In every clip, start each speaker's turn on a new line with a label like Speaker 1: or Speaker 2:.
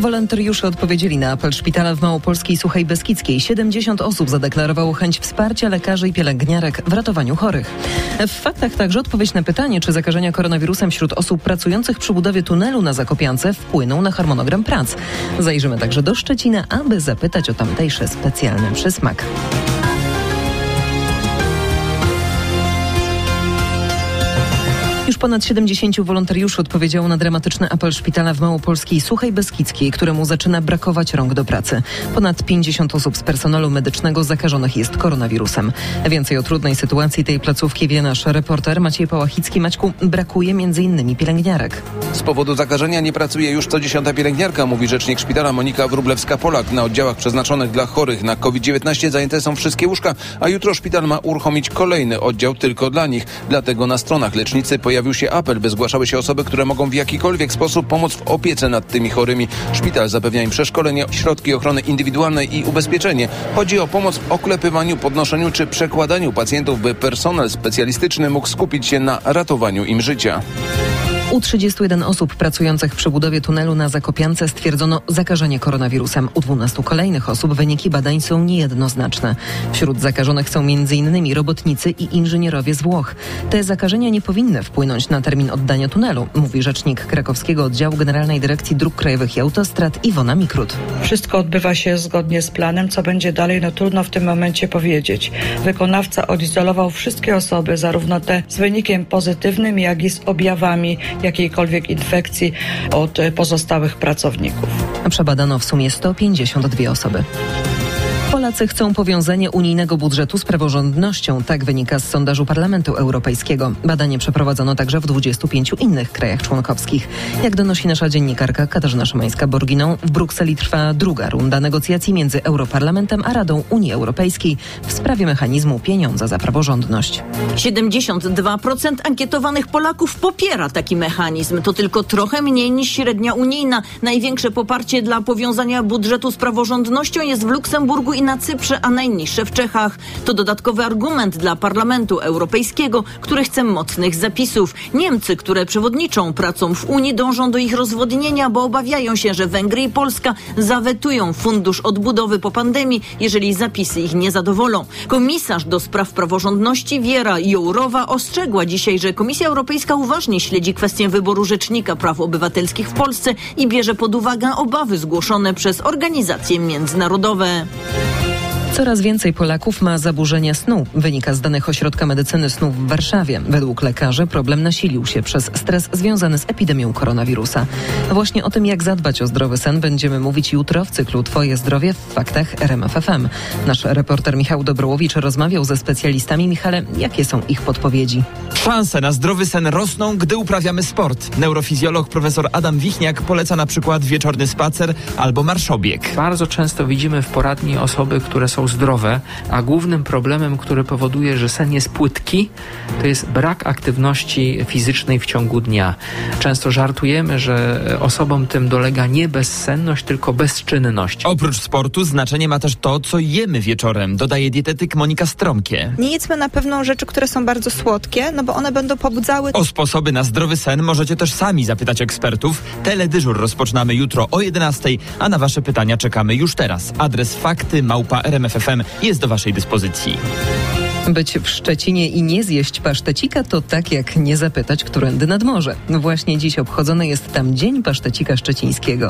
Speaker 1: Wolontariusze odpowiedzieli na apel szpitala w Małopolskiej Suchej Beskidzkiej. 70 osób zadeklarowało chęć wsparcia lekarzy i pielęgniarek w ratowaniu chorych. W faktach także odpowiedź na pytanie, czy zakażenia koronawirusem wśród osób pracujących przy budowie tunelu na Zakopiance wpłyną na harmonogram prac. Zajrzymy także do Szczecina, aby zapytać o tamtejszy specjalny przysmak. Już ponad 70 wolontariuszy odpowiedziało na dramatyczny apel szpitala w Małopolskiej Suchej Beskidzkiej, któremu zaczyna brakować rąk do pracy. Ponad 50 osób z personelu medycznego zakażonych jest koronawirusem. Więcej o trudnej sytuacji tej placówki wie nasz reporter Maciej Pałachicki. Maćku, brakuje m.in. pielęgniarek.
Speaker 2: Z powodu zakażenia nie pracuje już co 10. pielęgniarka, mówi rzecznik szpitala Monika Wróblewska-Polak. Na oddziałach przeznaczonych dla chorych na COVID-19 zajęte są wszystkie łóżka, a jutro szpital ma uruchomić kolejny oddział tylko dla nich. Dlatego na stronach lecznicy pojawił się apel, by zgłaszały się osoby, które mogą w jakikolwiek sposób pomóc w opiece nad tymi chorymi. Szpital zapewnia im przeszkolenie, środki ochrony indywidualnej i ubezpieczenie. Chodzi o pomoc w oklepywaniu, podnoszeniu czy przekładaniu pacjentów, by personel specjalistyczny mógł skupić się na ratowaniu im życia.
Speaker 1: U 31 osób pracujących przy budowie tunelu na Zakopiance stwierdzono zakażenie koronawirusem. U 12 kolejnych osób wyniki badań są niejednoznaczne. Wśród zakażonych są m.in. robotnicy i inżynierowie z Włoch. Te zakażenia nie powinny wpłynąć na termin oddania tunelu, mówi rzecznik krakowskiego oddziału Generalnej Dyrekcji Dróg Krajowych i Autostrad Iwona Mikrut.
Speaker 3: Wszystko odbywa się zgodnie z planem. Co będzie dalej, trudno w tym momencie powiedzieć. Wykonawca odizolował wszystkie osoby, zarówno te z wynikiem pozytywnym, jak i z objawami jakiejkolwiek infekcji od pozostałych pracowników.
Speaker 1: Przebadano w sumie 152 osoby. Polacy chcą powiązanie unijnego budżetu z praworządnością. Tak wynika z sondażu Parlamentu Europejskiego. Badanie przeprowadzono także w 25 innych krajach członkowskich. Jak donosi nasza dziennikarka Katarzyna Szymańska-Borginą, w Brukseli trwa druga runda negocjacji między Europarlamentem a Radą Unii Europejskiej w sprawie mechanizmu pieniądza za praworządność.
Speaker 4: 72% ankietowanych Polaków popiera taki mechanizm. To tylko trochę mniej niż średnia unijna. Największe poparcie dla powiązania budżetu z praworządnością jest w Luksemburgu i na Cyprze, a najniższe w Czechach. To dodatkowy argument dla Parlamentu Europejskiego, który chce mocnych zapisów. Niemcy, które przewodniczą pracą w Unii, dążą do ich rozwodnienia, bo obawiają się, że Węgry i Polska zawetują fundusz odbudowy po pandemii, jeżeli zapisy ich nie zadowolą. Komisarz do spraw praworządności Wiera Jourowa ostrzegła dzisiaj, że Komisja Europejska uważnie śledzi kwestię wyboru rzecznika praw obywatelskich w Polsce i bierze pod uwagę obawy zgłoszone przez organizacje międzynarodowe.
Speaker 1: Coraz więcej Polaków ma zaburzenia snu. Wynika z danych Ośrodka Medycyny Snu w Warszawie. Według lekarzy problem nasilił się przez stres związany z epidemią koronawirusa. Właśnie o tym, jak zadbać o zdrowy sen, będziemy mówić jutro w cyklu Twoje zdrowie w faktach RMF FM. Nasz reporter Michał Dobrołowicz rozmawiał ze specjalistami. Michale, jakie są ich podpowiedzi?
Speaker 5: Szanse na zdrowy sen rosną, gdy uprawiamy sport. Neurofizjolog profesor Adam Wichniak poleca na przykład wieczorny spacer albo marszobieg.
Speaker 6: Bardzo często widzimy w poradni osoby, które są zdrowe, a głównym problemem, który powoduje, że sen jest płytki, to jest brak aktywności fizycznej w ciągu dnia. Często żartujemy, że osobom tym dolega nie bezsenność, tylko bezczynność.
Speaker 5: Oprócz sportu znaczenie ma też to, co jemy wieczorem, dodaje dietetyk Monika Stromkie.
Speaker 7: Nie jedzmy na pewno rzeczy, które są bardzo słodkie, bo one będą pobudzały.
Speaker 5: O sposoby na zdrowy sen możecie też sami zapytać ekspertów. Teledyżur rozpoczynamy jutro o 11:00, a na wasze pytania czekamy już teraz. Adres fakty@rmf.fm jest do waszej dyspozycji.
Speaker 1: Być w Szczecinie i nie zjeść pasztecika to tak jak nie zapytać, którędy nad morze. Właśnie dziś obchodzony jest tam Dzień Pasztecika Szczecińskiego.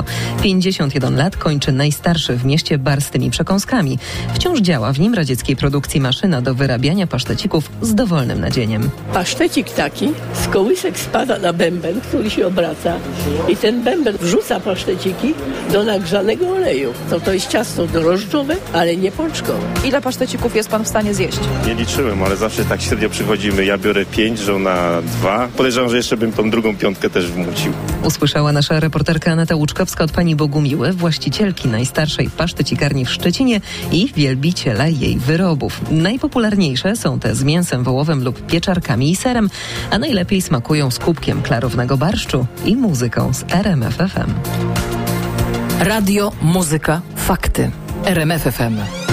Speaker 1: 51 lat kończy najstarszy w mieście bar z tymi przekąskami. Wciąż działa w nim radzieckiej produkcji maszyna do wyrabiania pasztecików z dowolnym nadzieniem.
Speaker 8: Pasztecik taki z kołysek spada na bęben, który się obraca i ten bęben wrzuca paszteciki do nagrzanego oleju. To jest ciasto drożdżowe, ale nie pączkowe.
Speaker 7: Ile pasztecików jest pan w stanie zjeść?
Speaker 9: Nie liczyłem, ale zawsze tak średnio przychodzimy. Ja biorę 5, żona 2. Podejrzewam, że jeszcze bym tą drugą 5 też wmucił.
Speaker 1: Usłyszała nasza reporterka Aneta Łuczkowska od pani Bogumiły, właścicielki najstarszej pasztecikarni w Szczecinie i wielbiciela jej wyrobów. Najpopularniejsze są te z mięsem wołowym lub pieczarkami i serem, a najlepiej smakują z kubkiem klarownego barszczu i muzyką z RMF FM.
Speaker 10: Radio, muzyka, fakty. RMF FM.